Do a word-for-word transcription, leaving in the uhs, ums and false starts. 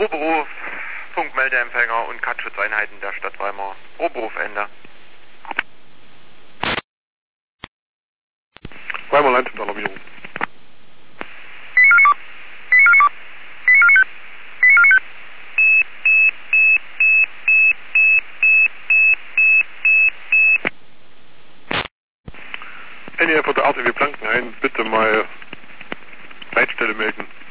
Oberhof, Funkmeldeempfänger und Cut-Schutzeinheiten der Stadt Weimar. Oberhof, Ende. Weimar Leitungsalarmierung. N E R von der A T W Blankenhain, bitte mal Leitstelle melden.